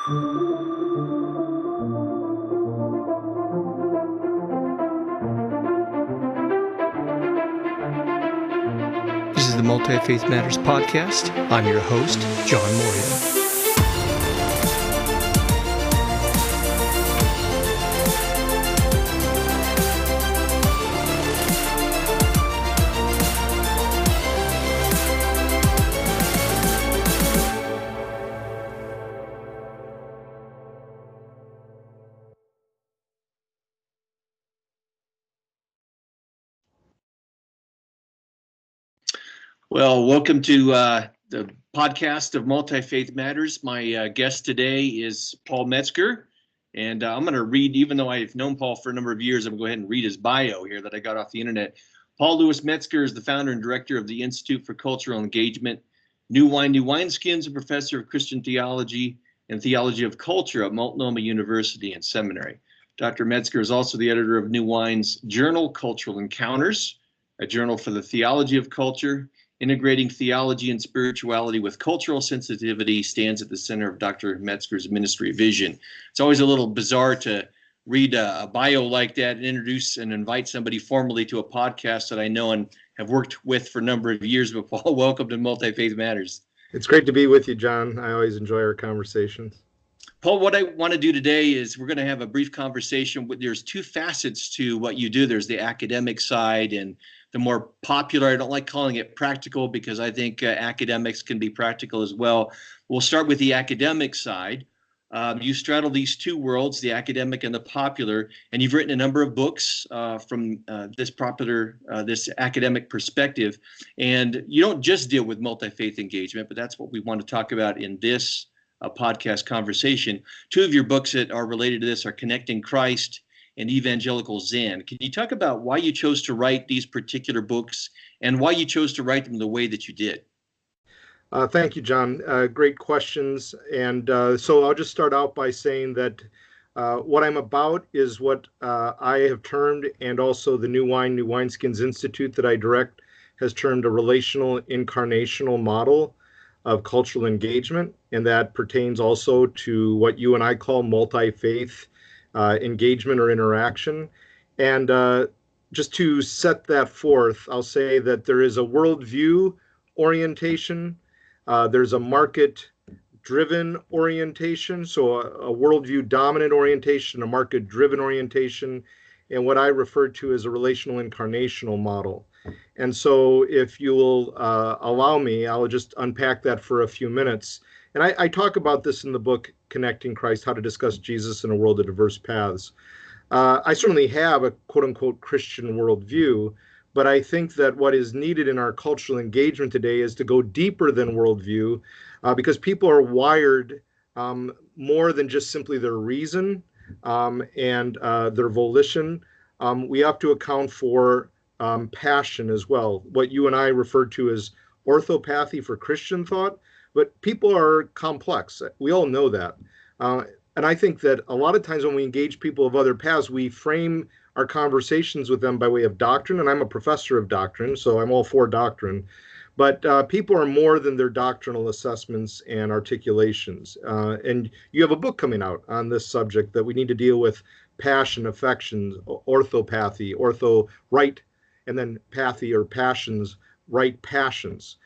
This is the Multi-Faith Matters podcast. I'm your host, John Moria. Well, welcome to the podcast of Multi-Faith Matters. My guest today is Paul Metzger, and I'm going to read, even though I've known Paul for a number of years, I'm going to go ahead and read his bio here that I got off the internet. Paul Louis Metzger is the founder and director of the Institute for Cultural Engagement, New Wine, New Wineskins, a professor of Christian theology and theology of culture at Multnomah University and Seminary. Dr. Metzger is also the editor of New Wine's journal, Cultural Encounters, a journal for the theology of culture. Integrating theology and spirituality with cultural sensitivity stands at the center of Dr. Metzger's ministry vision. It's always a little bizarre to read a bio like that and introduce and invite somebody formally to a podcast that I know and have worked with for a number of years. But Paul, welcome to Multi-Faith Matters. It's great to be with you, John. I always enjoy our conversations. Paul, what I want to do today is we're going to have a brief conversation. There's two facets to what you do. There's the academic side and the more popular. I don't like calling it practical because I think academics can be practical as well. We'll start with the academic side. You straddle these two worlds, the academic and the popular, and you've written a number of books from this academic perspective. And you don't just deal with multi-faith engagement, but that's what we want to talk about in this podcast conversation. Two of your books that are related to this are Connecting Christ and Evangelical Zen. Can you talk about why you chose to write these particular books and why you chose to write them the way that you did? Thank you, John. Great questions. And so I'll just start out by saying that what I'm about is what I have termed, and also the New Wine, New Wineskins Institute that I direct has termed, a relational incarnational model of cultural engagement. And that pertains also to what you and I call multi-faith engagement or interaction. And just to set that forth, I'll say that there is a worldview orientation, there's a market-driven orientation, so a worldview dominant orientation, a market-driven orientation, and what I refer to as a relational incarnational model. And so if you will allow me, I'll just unpack that for a few minutes. And I talk about this in the book, Connecting Christ, How to Discuss Jesus in a World of Diverse Paths. I certainly have a quote-unquote Christian worldview, but I think that what is needed in our cultural engagement today is to go deeper than worldview, because people are wired more than just simply their reason and their volition. We have to account for passion as well, what you and I refer to as orthopathy for Christian thought. But people are complex. We all know that. And I think that a lot of times when we engage people of other paths, we frame our conversations with them by way of doctrine. And I'm a professor of doctrine, so I'm all for doctrine. But people are more than their doctrinal assessments and articulations. And you have a book coming out on this subject that we need to deal with: passion, affections, orthopathy, ortho, right, and then pathy or passions, right passions.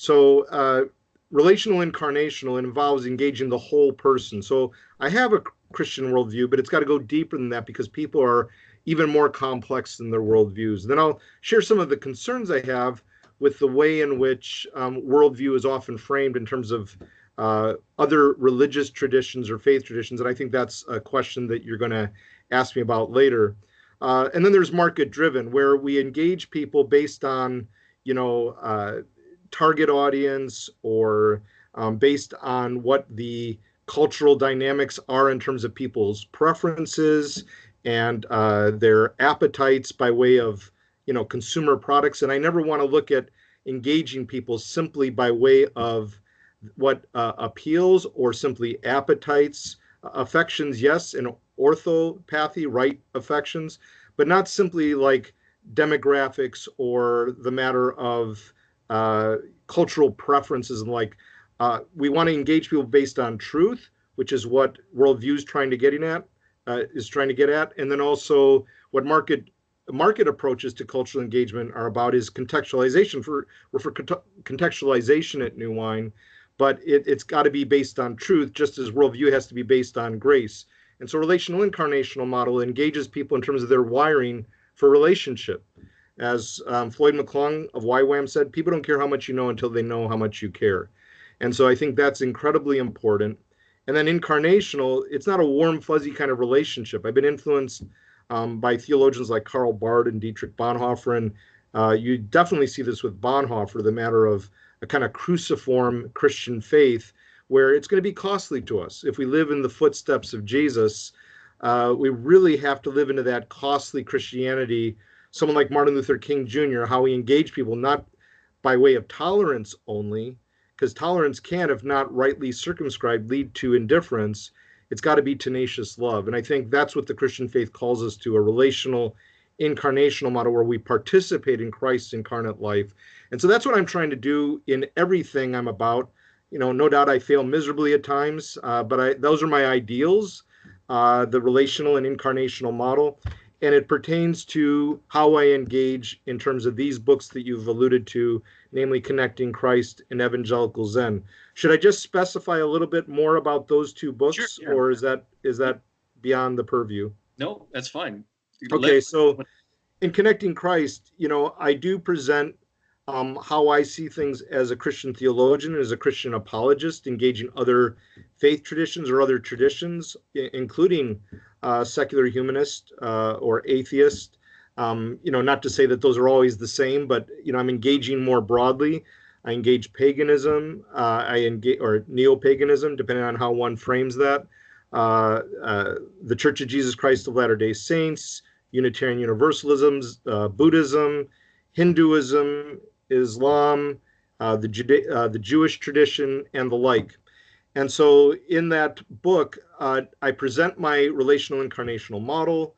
So relational incarnational involves engaging the whole person. So I have a Christian worldview, but it's got to go deeper than that because people are even more complex than their worldviews. Then I'll share some of the concerns I have with the way in which worldview is often framed in terms of other religious traditions or faith traditions. And I think that's a question that you're going to ask me about later. And then there's market-driven, where we engage people based on, target audience or based on what the cultural dynamics are in terms of people's preferences and their appetites by way of, consumer products. And I never want to look at engaging people simply by way of what appeals or simply appetites, affections, yes, and orthopathy, right affections, but not simply like demographics or the matter of cultural preferences and like we want to engage people based on truth which is what worldview is trying to get at, and then also what market approaches to cultural engagement are about is contextualization. We're for contextualization at New Wine, but it's got to be based on truth, just as worldview has to be based on grace. And so relational incarnational model engages people in terms of their wiring for relationship. As Floyd McClung of YWAM said, people don't care how much you know until they know how much you care. And so I think that's incredibly important. And then incarnational, it's not a warm, fuzzy kind of relationship. I've been influenced by theologians like Karl Barth and Dietrich Bonhoeffer, and you definitely see this with Bonhoeffer, the matter of a kind of cruciform Christian faith, where it's going to be costly to us. If we live in the footsteps of Jesus, we really have to live into that costly Christianity. Someone like Martin Luther King Jr., how he engaged people not by way of tolerance only, because tolerance can, if not rightly circumscribed, lead to indifference. It's got to be tenacious love. And I think that's what the Christian faith calls us to, a relational, incarnational model where we participate in Christ's incarnate life. And so that's what I'm trying to do in everything I'm about. No doubt I fail miserably at times, but those are my ideals, the relational and incarnational model. And it pertains to how I engage in terms of these books that you've alluded to, namely Connecting Christ and Evangelical Zen. Should I just specify a little bit more about those two books, Sure, yeah. Or is that beyond the purview? No, that's fine. Okay, so in Connecting Christ, I do present how I see things as a Christian theologian, as a Christian apologist, engaging other faith traditions or other traditions, including secular humanist or atheist. Not to say that those are always the same, but I'm engaging more broadly. I engage paganism, or neo-paganism, depending on how one frames that. The Church of Jesus Christ of Latter-day Saints, Unitarian Universalism, Buddhism, Hinduism, Islam, the Jewish tradition, and the like. And so in that book, I present my relational incarnational model,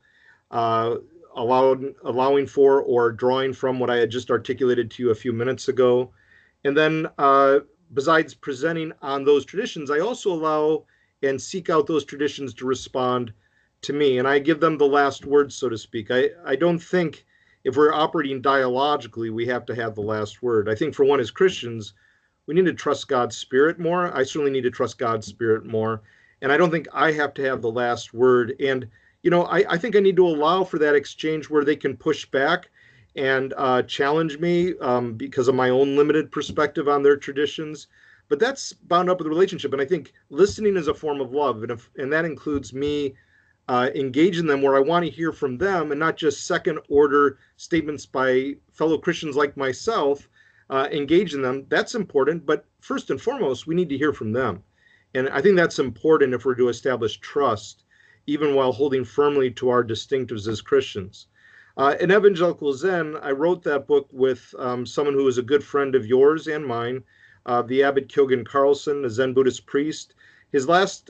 allowing for or drawing from what I had just articulated to you a few minutes ago. And then besides presenting on those traditions, I also allow and seek out those traditions to respond to me. And I give them the last word, so to speak. I don't think if we're operating dialogically, we have to have the last word. I think for one, as Christians, we need to trust God's Spirit more. I certainly need to trust God's Spirit more. And I don't think I have to have the last word. And, I think I need to allow for that exchange where they can push back and challenge me because of my own limited perspective on their traditions. But that's bound up with the relationship. And I think listening is a form of love. And that includes me engaging them where I want to hear from them and not just second order statements by fellow Christians like myself. Engaging them, that's important. But first and foremost, we need to hear from them. And I think that's important if we're to establish trust, even while holding firmly to our distinctives as Christians. In Evangelical Zen, I wrote that book with someone who is a good friend of yours and mine, the Abbot Kyogen Carlson, a Zen Buddhist priest. His last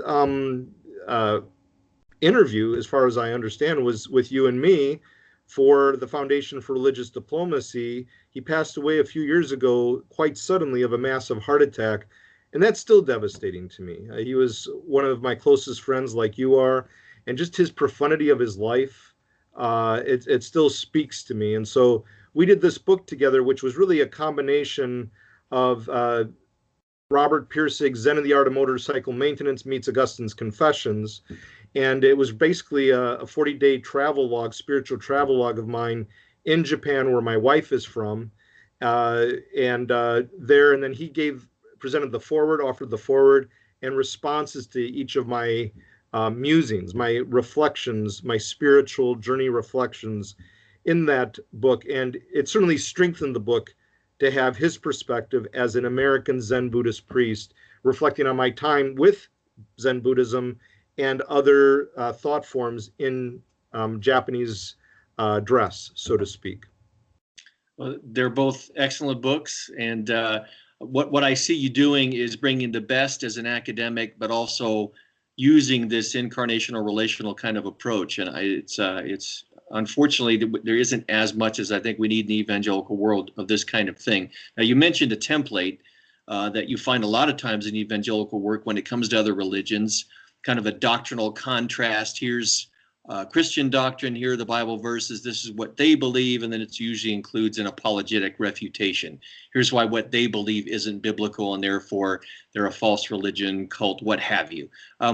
interview, as far as I understand, was with you and me for the Foundation for Religious Diplomacy. He passed away a few years ago quite suddenly of a massive heart attack, and that's still devastating to me. He was one of my closest friends, like you are, and just his profundity of his life, it still speaks to me. And so we did this book together, which was really a combination of Robert Pirsig's Zen and the Art of Motorcycle Maintenance meets Augustine's Confessions. And it was basically a 40-day travel log, spiritual travel log of mine in Japan, where my wife is from. And then he presented the foreword, offered the foreword, and responses to each of my musings, my reflections, my spiritual journey reflections in that book. And it certainly strengthened the book to have his perspective as an American Zen Buddhist priest, reflecting on my time with Zen Buddhism and other thought forms in Japanese dress, so to speak. Well, they're both excellent books, and what I see you doing is bringing the best as an academic, but also using this incarnational relational kind of approach. And it's unfortunately there isn't as much as I think we need in the evangelical world of this kind of thing. Now, you mentioned a template. that you find a lot of times in evangelical work when it comes to other religions, kind of a doctrinal contrast. Here's Christian doctrine, here are the Bible verses, this is what they believe, and then it usually includes an apologetic refutation. Here's why what they believe isn't biblical, and therefore they're a false religion, cult, what have you.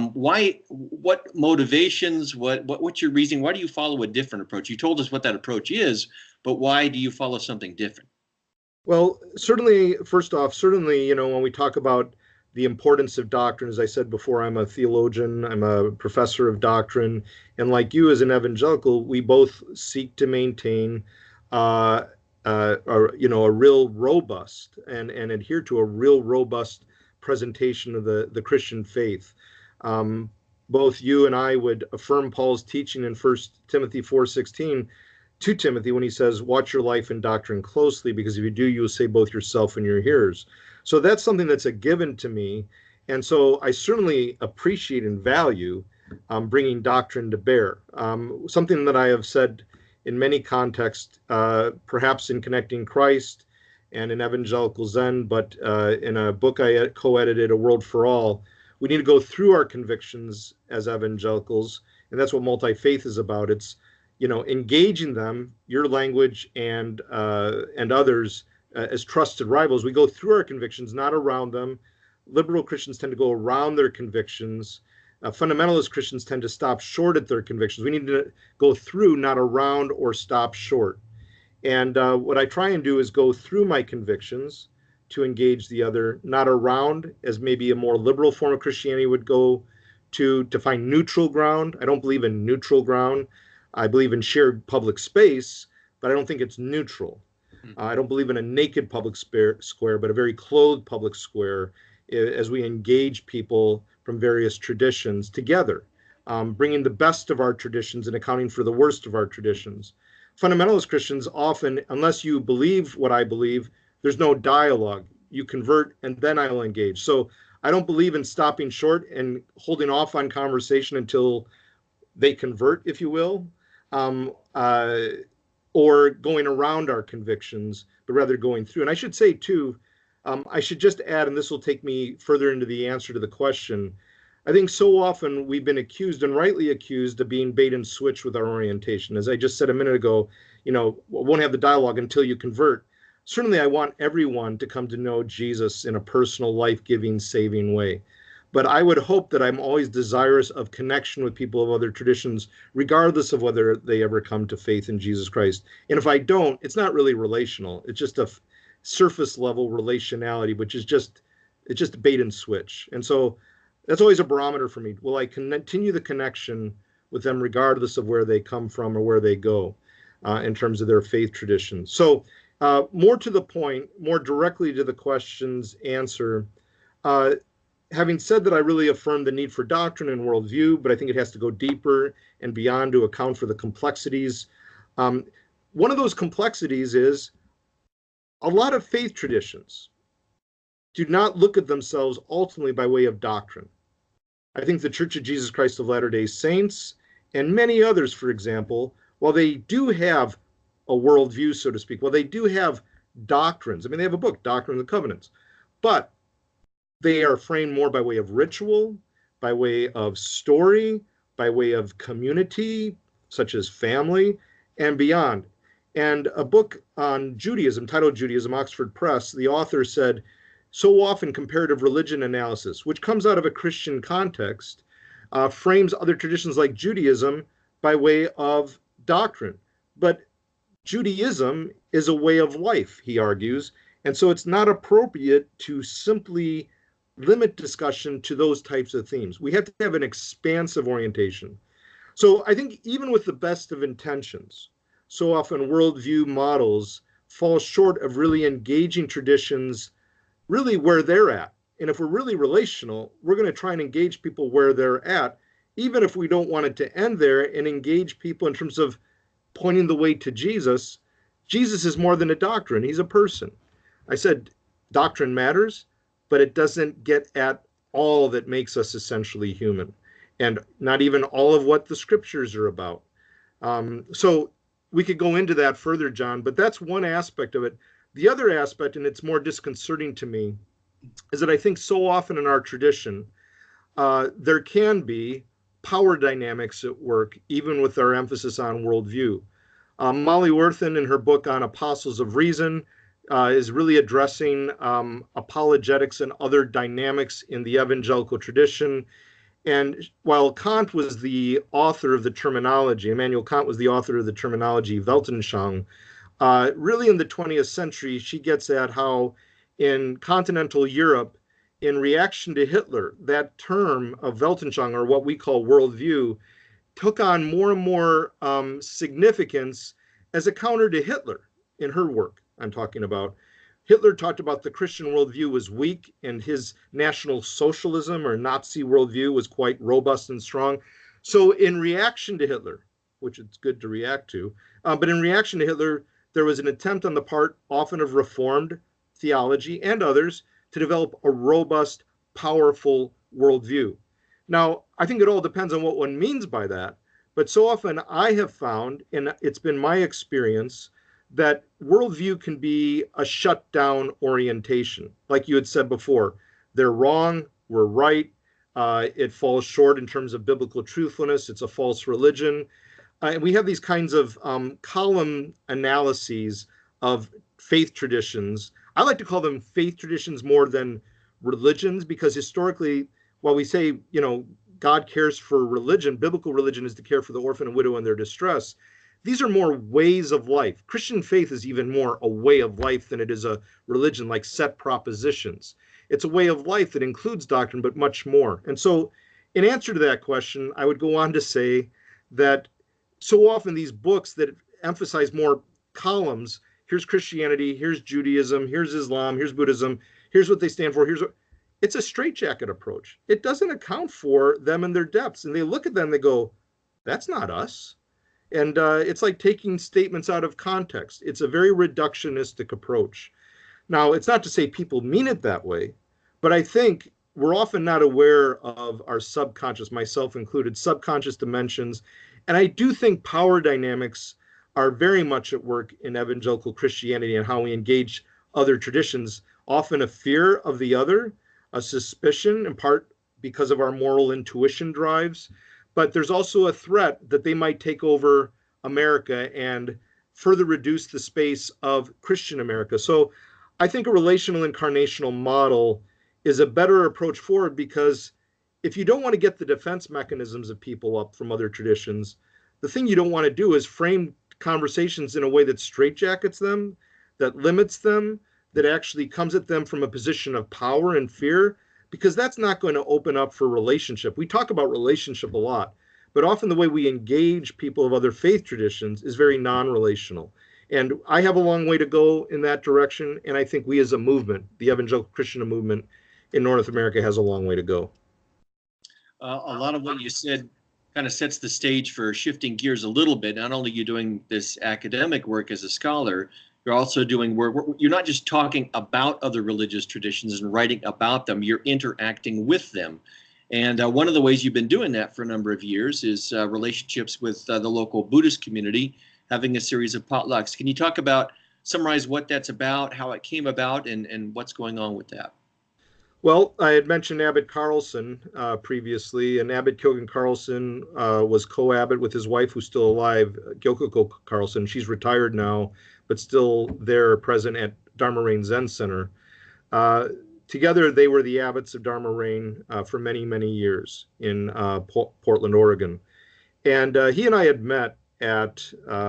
What motivations, what's your reasoning? Why do you follow a different approach? You told us what that approach is, but why do you follow something different? Well, certainly, first off, certainly, when we talk about the importance of doctrine, as I said before, I'm a theologian, I'm a professor of doctrine, and like you as an evangelical, we both seek to maintain a real robust and adhere to a real robust presentation of the Christian faith. Both you and I would affirm Paul's teaching in 1 Timothy 4:16 to Timothy when he says, watch your life and doctrine closely, because if you do, you will save both yourself and your hearers. So that's something that's a given to me. And so I certainly appreciate and value bringing doctrine to bear. Something that I have said in many contexts, perhaps in Connecting Christ and in Evangelical Zen, but in a book I co-edited, A World for All, we need to go through our convictions as evangelicals. And that's what multi-faith is about. It's, engaging them, your language and others, as trusted rivals. We go through our convictions, not around them. Liberal Christians tend to go around their convictions. Fundamentalist Christians tend to stop short at their convictions. We need to go through, not around or stop short. And what I try and do is go through my convictions to engage the other, not around, as maybe a more liberal form of Christianity would go to find neutral ground. I don't believe in neutral ground. I believe in shared public space, but I don't think it's neutral. I don't believe in a naked public square, but a very clothed public square as we engage people from various traditions together, bringing the best of our traditions and accounting for the worst of our traditions. Fundamentalist Christians often, unless you believe what I believe, there's no dialogue. You convert and then I'll engage. So I don't believe in stopping short and holding off on conversation until they convert, if you will. Or going around our convictions, but rather going through. And I should say, too, I should just add, and this will take me further into the answer to the question, I think so often we've been accused, and rightly accused, of being bait and switch with our orientation. As I just said a minute ago, won't have the dialogue until you convert. Certainly, I want everyone to come to know Jesus in a personal, life-giving, saving way. But I would hope that I'm always desirous of connection with people of other traditions, regardless of whether they ever come to faith in Jesus Christ. And if I don't, it's not really relational. It's just a surface level relationality, which is just bait and switch. And so that's always a barometer for me. Will I continue the connection with them regardless of where they come from or where they go in terms of their faith traditions? So more to the point, more directly to the question's answer, having said that, I really affirm the need for doctrine and worldview, but I think it has to go deeper and beyond to account for the complexities. One of those complexities is a lot of faith traditions do not look at themselves ultimately by way of doctrine. I think the Church of Jesus Christ of Latter-day Saints and many others, for example, while they do have a worldview, so to speak, while they do have doctrines, they have a book, Doctrine and the Covenants, but they are framed more by way of ritual, by way of story, by way of community, such as family, and beyond. And a book on Judaism, titled Judaism, Oxford Press, the author said, so often comparative religion analysis, which comes out of a Christian context, frames other traditions like Judaism by way of doctrine. But Judaism is a way of life, he argues, and so it's not appropriate to simply limit discussion to those types of themes. We have to have an expansive orientation. So I think even with the best of intentions, so often worldview models fall short of really engaging traditions really where they're at. And if we're really relational, we're going to try and engage people where they're at, even if we don't want it to end there, and engage people in terms of pointing the way to Jesus. Jesus is more than a doctrine. He's a person. I said doctrine matters, but it doesn't get at all that makes us essentially human, and not even all of what the scriptures are about. So we could go into that further, John, but that's one aspect of it. The other aspect, and it's more disconcerting to me, is that I think so often in our tradition, there can be power dynamics at work, even with our emphasis on worldview. Molly Worthen, in her book on Apostles of Reason, is really addressing apologetics and other dynamics in the evangelical tradition. And while Kant was the author of the terminology, Immanuel Kant was the author of the terminology Weltanschauung, really in the 20th century, she gets at how in continental Europe, in reaction to Hitler, that term of Weltanschauung, or what we call worldview, took on more and more significance as a counter to Hitler in her work. I'm talking about Hitler talked about the Christian worldview was weak and his National Socialism or Nazi worldview was quite robust and strong. So in reaction to Hitler, which it's good to react to, but in reaction to Hitler, there was an attempt on the part often of Reformed theology and others to develop a robust, powerful worldview. Now, I think it all depends on what one means by that, but so often I have found, and it's been my experience, that worldview can be a shutdown orientation. Like you had said before, they're wrong, we're right, it falls short in terms of biblical truthfulness, it's a false religion. And we have these kinds of column analyses of faith traditions. I like to call them faith traditions more than religions, because historically, while we say, God cares for religion, biblical religion is to care for the orphan and widow in their distress. These are more ways of life. Christian faith is even more a way of life than it is a religion, like set propositions. It's a way of life that includes doctrine, but much more. And so in answer to that question, I would go on to say that so often these books that emphasize more columns, here's Christianity, here's Judaism, here's Islam, here's Buddhism, here's what they stand for, it's a straitjacket approach. It doesn't account for them and their depths. And they look at them, they go, that's not us. And it's like taking statements out of context. It's a very reductionistic approach. Now, it's not to say people mean it that way, but I think we're often not aware of our subconscious, myself included, subconscious dimensions. And I do think power dynamics are very much at work in evangelical Christianity and how we engage other traditions, often a fear of the other, a suspicion, in part because of our moral intuition drives. But there's also a threat that they might take over America and further reduce the space of Christian America. So I think a relational incarnational model is a better approach forward, because if you don't want to get the defense mechanisms of people up from other traditions, the thing you don't want to do is frame conversations in a way that straitjackets them, that limits them, that actually comes at them from a position of power and fear, because that's not going to open up for relationship. We talk about relationship a lot, but often the way we engage people of other faith traditions is very non-relational. And I have a long way to go in that direction, and I think we as a movement, the evangelical Christian movement in North America, has a long way to go. A lot of what you said kind of sets the stage for shifting gears a little bit. Not only are you doing this academic work as a scholar, you're also doing work. You're not just talking about other religious traditions and writing about them, you're interacting with them. And one of the ways you've been doing that for a number of years is relationships with the local Buddhist community, having a series of potlucks. Can you summarize what that's about, how it came about, and what's going on with that? Well, I had mentioned Abbot Carlson previously, and Abbot Kyogen Carlson was co-abbot with his wife, who's still alive, Gyokoko Carlson. She's retired now, but still there, present at Dharma Rain Zen Center. Together, they were the abbots of Dharma Rain for many, many years in Portland, Oregon. And he and I had met at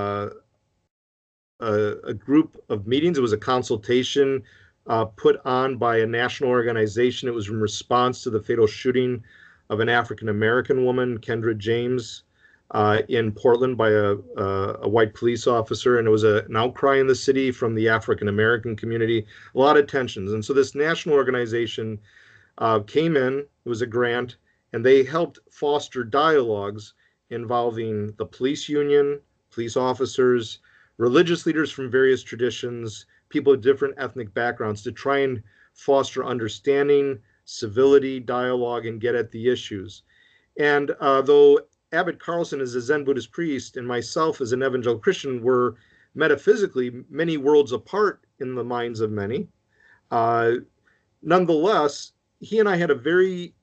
a group of meetings. It was a consultation put on by a national organization. It was in response to the fatal shooting of an African-American woman, Kendra James, in Portland by a white police officer. And it was an outcry in the city from the African-American community, a lot of tensions. And so this national organization came in, it was a grant, and they helped foster dialogues involving the police union, police officers, religious leaders from various traditions, people with different ethnic backgrounds, to try and foster understanding, civility, dialogue, and get at the issues. And though Abbot Carlson is a Zen Buddhist priest and myself as an evangelical Christian were metaphysically many worlds apart in the minds of many, nonetheless, he and I had a very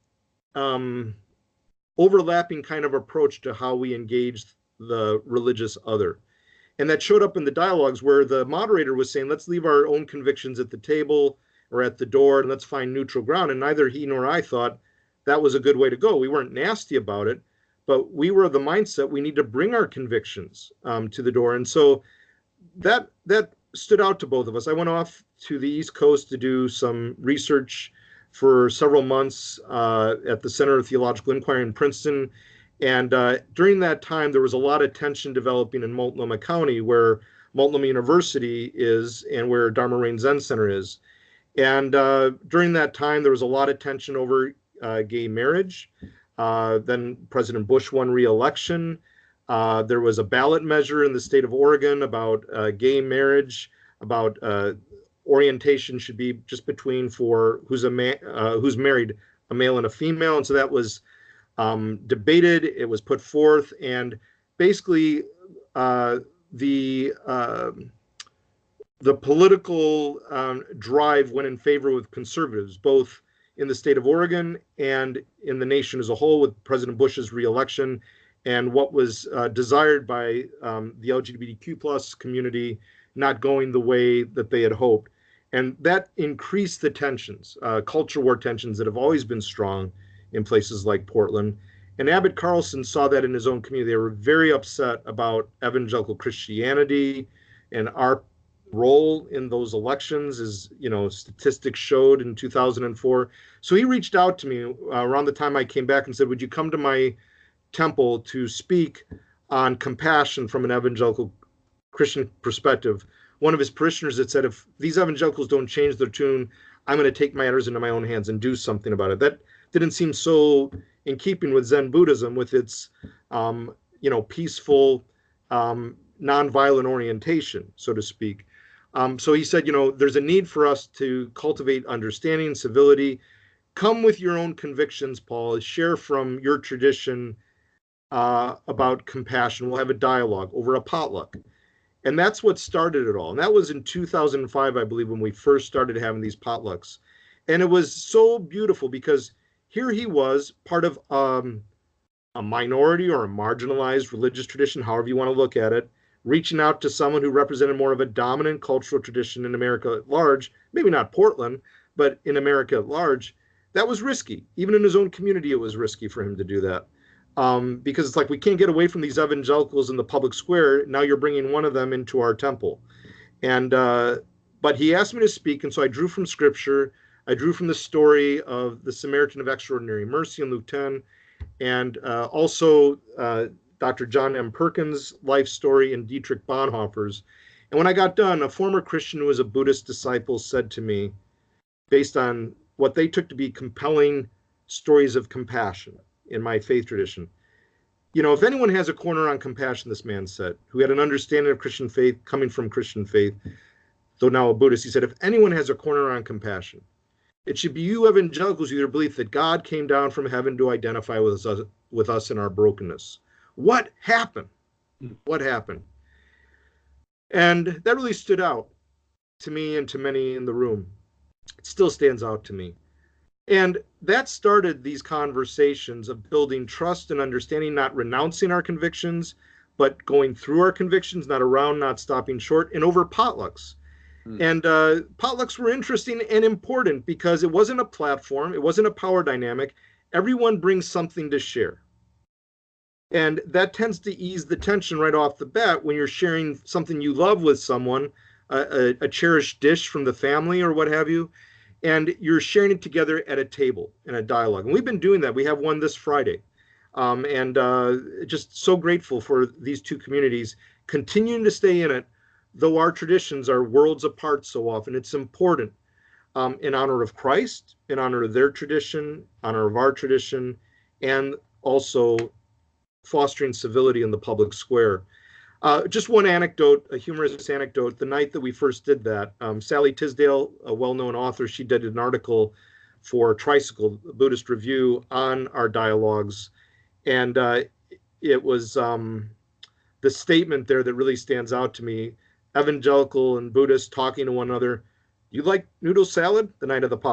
overlapping kind of approach to how we engaged the religious other. And that showed up in the dialogues where the moderator was saying, let's leave our own convictions at the table or at the door and let's find neutral ground. And neither he nor I thought that was a good way to go. We weren't nasty about it, but we were of the mindset we need to bring our convictions to the door. And so that stood out to both of us. I went off to the East Coast to do some research for several months at the Center of Theological Inquiry in Princeton. And during that time, there was a lot of tension developing in Multnomah County, where Multnomah University is and where Dharma Reign Zen Center is. And during that time, there was a lot of tension over gay marriage. Then President Bush won re-election. There was a ballot measure in the state of Oregon about gay marriage, about orientation should be just between for who's married, a male and a female. And so that was debated, it was put forth, and basically the political drive went in favor with conservatives, both in the state of Oregon and in the nation as a whole, with President Bush's reelection and what was desired by the LGBTQ plus community not going the way that they had hoped. And that increased the tensions, culture war tensions that have always been strong in places like Portland. And Abbott Carlson saw that in his own community. They were very upset about evangelical Christianity and our role in those elections, as statistics showed in 2004. So he reached out to me around the time I came back and said, would you come to my temple to speak on compassion from an evangelical Christian perspective? One of his parishioners had said, if these evangelicals don't change their tune, I'm going to take matters into my own hands and do something about it. That didn't seem so in keeping with Zen Buddhism, with its, peaceful, nonviolent orientation, so to speak. So he said, there's a need for us to cultivate understanding, civility. Come with your own convictions, Paul. Share from your tradition about compassion. We'll have a dialogue over a potluck. And that's what started it all. And that was in 2005, I believe, when we first started having these potlucks. And it was so beautiful because here he was, part of a minority or a marginalized religious tradition, however you want to look at it, reaching out to someone who represented more of a dominant cultural tradition in America at large, maybe not Portland, but in America at large. That was risky. Even in his own community, it was risky for him to do that. Because it's like, we can't get away from these evangelicals in the public square. Now you're bringing one of them into our temple. And but he asked me to speak, and so I drew from scripture. I drew from the story of the Samaritan of Extraordinary Mercy in Luke 10, and also Dr. John M. Perkins' life story and Dietrich Bonhoeffer's. And when I got done, a former Christian who was a Buddhist disciple said to me, based on what they took to be compelling stories of compassion in my faith tradition, if anyone has a corner on compassion, this man said, who had an understanding of Christian faith, coming from Christian faith, though now a Buddhist, he said, if anyone has a corner on compassion, it should be you evangelicals, your belief that God came down from heaven to identify with us in our brokenness. What happened? What happened? And that really stood out to me and to many in the room. It still stands out to me. And that started these conversations of building trust and understanding, not renouncing our convictions, but going through our convictions, not around, not stopping short, and over potlucks. And potlucks were interesting and important because it wasn't a platform. It wasn't a power dynamic. Everyone brings something to share. And that tends to ease the tension right off the bat when you're sharing something you love with someone, a cherished dish from the family or what have you, and you're sharing it together at a table in a dialogue. And we've been doing that. We have one this Friday. And just so grateful for these two communities continuing to stay in it, though our traditions are worlds apart so often. It's important in honor of Christ, in honor of their tradition, honor of our tradition, and also fostering civility in the public square. Just one anecdote, a humorous anecdote. The night that we first did that, Sally Tisdale, a well-known author, she did an article for Tricycle, a Buddhist Review, on our dialogues. And it was the statement there that really stands out to me. Evangelical and Buddhist talking to one another. You like noodle salad? The night of the potluck.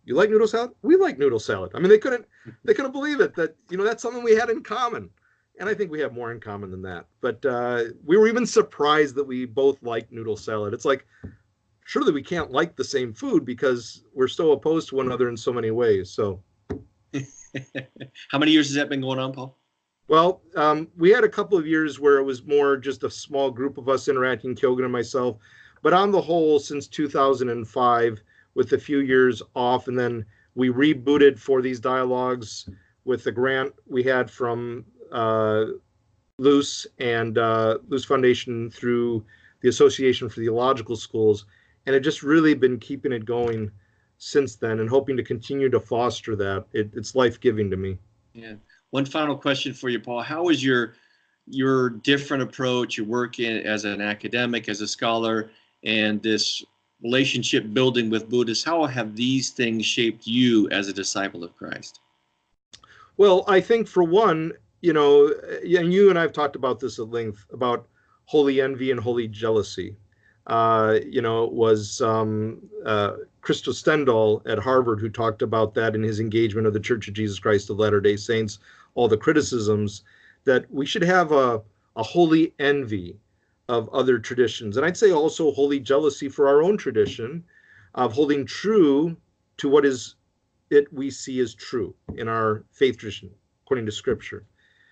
You like noodle salad? We like noodle salad. I mean, they couldn't believe it that, that's something we had in common. And I think we have more in common than that. But we were even surprised that we both like noodle salad. It's like, surely we can't like the same food because we're so opposed to one another in so many ways. So, how many years has that been going on, Paul? Well, we had a couple of years where it was more just a small group of us interacting, Kyogen and myself. But on the whole, since 2005, with a few years off, and then we rebooted for these dialogues with the grant we had from Luce and Luce Foundation through the Association for Theological Schools. And it just really been keeping it going since then and hoping to continue to foster that. It's life-giving to me. Yeah. One final question for you, Paul. How is your different approach, your work as an academic, as a scholar, and this relationship building with Buddhists, how have these things shaped you as a disciple of Christ? Well, I think for one, and you and I have talked about this at length, about holy envy and holy jealousy. It was Christo Stendahl at Harvard who talked about that in his engagement of the Church of Jesus Christ of Latter-day Saints, all the criticisms, that we should have a holy envy of other traditions. And I'd say also holy jealousy for our own tradition of holding true to what is it we see as true in our faith tradition, according to Scripture.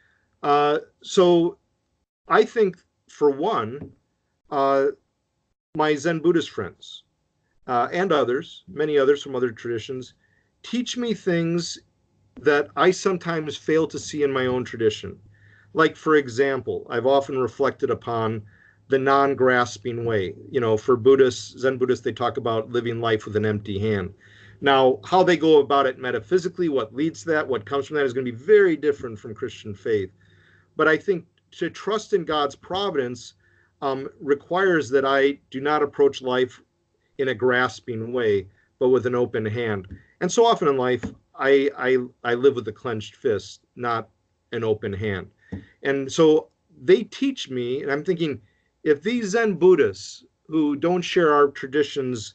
So I think, for one, my Zen Buddhist friends and others, many others from other traditions, teach me things that I sometimes fail to see in my own tradition. Like, for example, I've often reflected upon the non-grasping way. For Buddhists, Zen Buddhists, they talk about living life with an empty hand. Now, how they go about it metaphysically, what leads to that, what comes from that is going to be very different from Christian faith. But I think to trust in God's providence requires that I do not approach life in a grasping way, but with an open hand. And so often in life, I live with a clenched fist, not an open hand. And so they teach me, and I'm thinking, if these Zen Buddhists who don't share our traditions,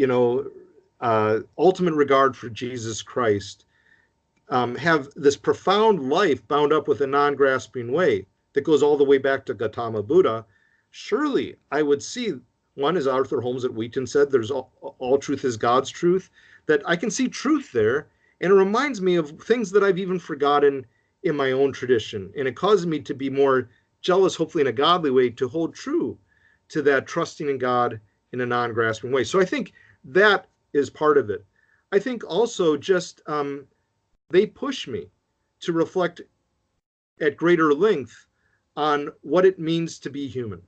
ultimate regard for Jesus Christ, have this profound life bound up with a non-grasping way that goes all the way back to Gautama Buddha, surely I would see, one, as Arthur Holmes at Wheaton said, there's all truth is God's truth, that I can see truth there, and it reminds me of things that I've even forgotten in my own tradition, and it causes me to be more jealous, hopefully in a godly way, to hold true to that trusting in God in a non-grasping way. So I think that is part of it. I think also just they push me to reflect at greater length on what it means to be human.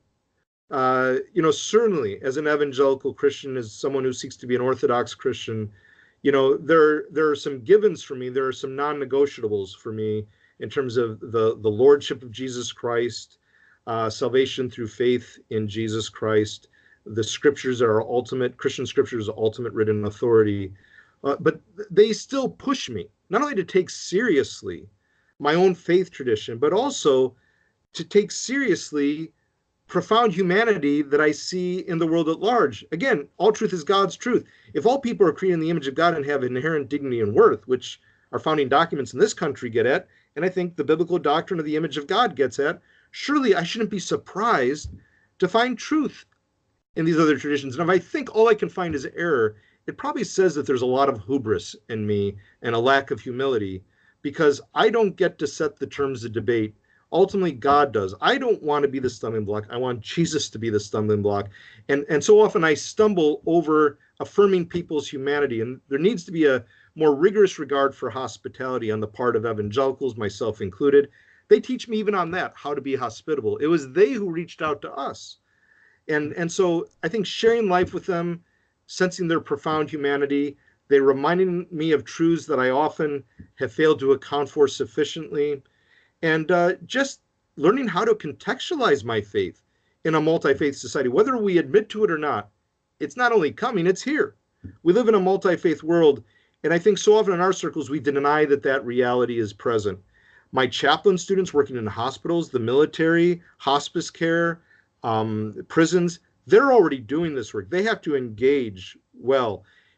Certainly as an evangelical Christian, as someone who seeks to be an Orthodox Christian, there are some givens for me. There are some non-negotiables for me in terms of the lordship of Jesus Christ, salvation through faith in Jesus Christ. The scriptures are ultimate, Christian scriptures are ultimate written authority. But they still push me, not only to take seriously my own faith tradition, but also to take seriously profound humanity that I see in the world at large. Again, all truth is God's truth. If all people are created in the image of God and have inherent dignity and worth, which our founding documents in this country get at, and I think the biblical doctrine of the image of God gets at, surely I shouldn't be surprised to find truth in these other traditions. And if I think all I can find is error, it probably says that there's a lot of hubris in me and a lack of humility, because I don't get to set the terms of debate. Ultimately, God does. I don't want to be the stumbling block. I want Jesus to be the stumbling block. And so often I stumble over affirming people's humanity. And there needs to be a more rigorous regard for hospitality on the part of evangelicals, myself included. They teach me even on that, how to be hospitable. It was they who reached out to us. And so I think sharing life with them, sensing their profound humanity, they reminding me of truths that I often have failed to account for sufficiently, and just learning how to contextualize my faith in a multi-faith society, whether we admit to it or not. It's not only coming, it's here. We live in a multi-faith world, and I think so often in our circles we deny that that reality is present. My chaplain students working in hospitals, the military, hospice care, prisons, they're already doing this work. They have to engage well.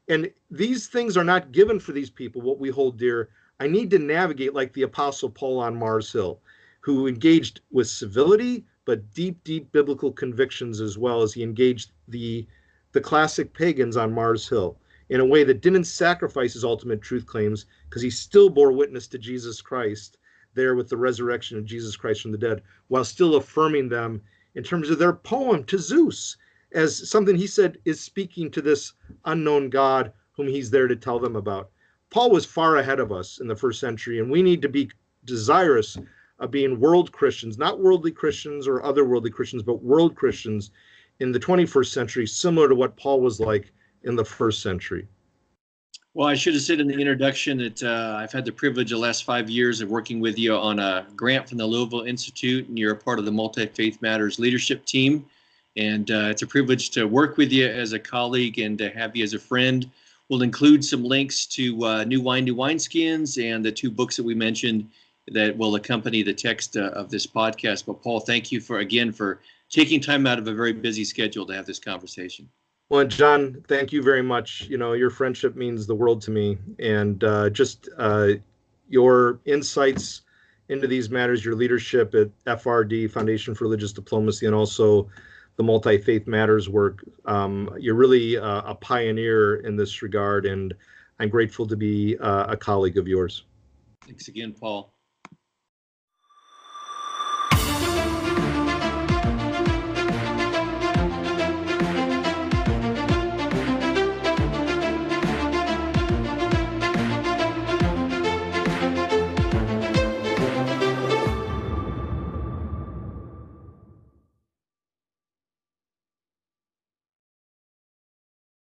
And these things are not given for these people, what we hold dear. I need to navigate like the Apostle Paul on Mars Hill, who engaged with civility, but deep, deep biblical convictions as well, as he engaged the classic pagans on Mars Hill in a way that didn't sacrifice his ultimate truth claims, because he still bore witness to Jesus Christ there with the resurrection of Jesus Christ from the dead, while still affirming them in terms of their poem to Zeus as something he said is speaking to this unknown God whom he's there to tell them about. Paul was far ahead of us in the first century, and we need to be desirous of being world Christians, not worldly Christians or otherworldly Christians, but world Christians in the 21st century, similar to what Paul was like in the first century. Well, I should have said in the introduction that I've had the privilege the last 5 years of working with you on a grant from the Louisville Institute, and you're a part of the Multi-Faith Matters leadership team. And it's a privilege to work with you as a colleague and to have you as a friend. We'll include some links to New Wine, New Wineskins and the 2 books that we mentioned that will accompany the text of this podcast. But Paul, thank you for taking time out of a very busy schedule to have this conversation. Well, John, thank you very much. You know, your friendship means the world to me, and just your insights into these matters, your leadership at FRD, Foundation for Religious Diplomacy, and also the Multi-Faith Matters work. You're really a pioneer in this regard, and I'm grateful to be a colleague of yours. Thanks again, Paul.